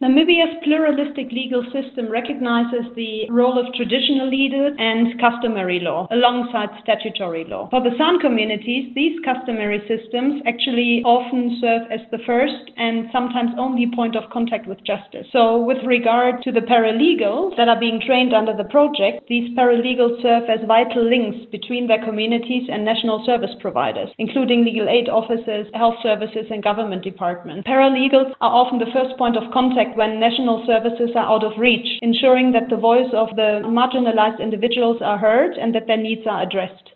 Namibia's pluralistic legal system recognizes the role of traditional legal and customary law alongside statutory law. For the San communities, these customary systems actually often serve as the first and sometimes only point of contact with justice. So with regard to the paralegals that are being trained under the project, these paralegals serve as vital links between their communities and national service providers, including legal aid offices, health services, and government departments. Paralegals are often the first point of contact when national services are out of reach, ensuring that the voice of the marginalized individuals are heard and that their needs are addressed.